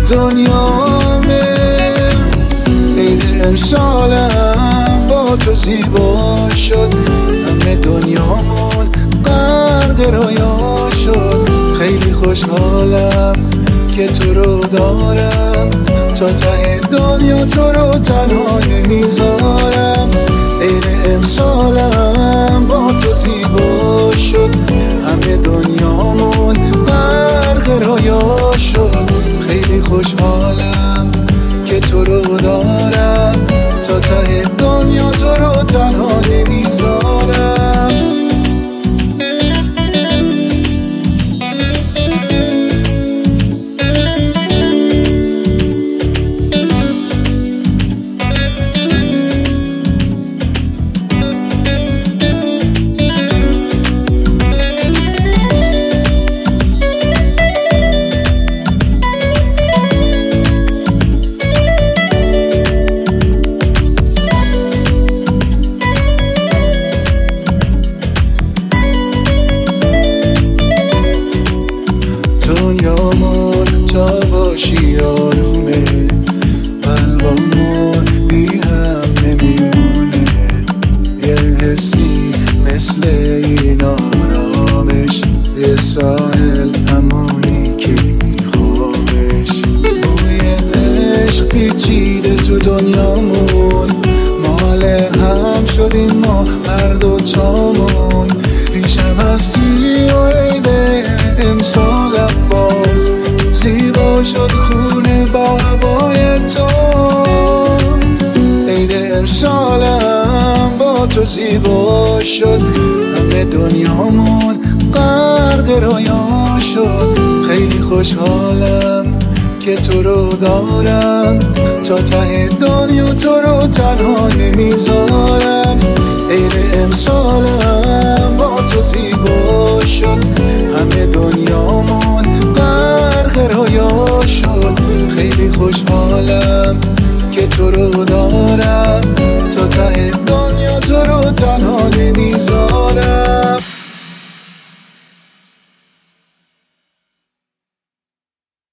دنیامه. عید امسالم با تو زیبا شد، همه دنیامون غرق رویا شد. خیلی خوشحالم که تو رو دارم، تا ته دنیا تو رو تنها نمیذارم. عید امسالم با تو زیبا شد، همه دنیامون غرق رویا شد. خیلی خوشحالم که تو رو دارم، تا ته دنیا تو رو تنها نمیذارم. دنیامون جا باشی آرومه، قلبامون بی هم نمیمونه. یه حسی مثل این آرامش، یه ساحل همونی که میخوابش. بوی عشق پیچیده تو دنیامون، مال هم شدیم ما هر دو تامون. پیشم هستی و عید امسالم باز زیبا شد، خونه با هوای تو. عید امسالم با تو زیبا شد، همه دنیامون غرق رویا شد. خیلی خوشحالم که تو رو دارم، تا ته دنیا تو رو تنها نمیذارم. عید امسال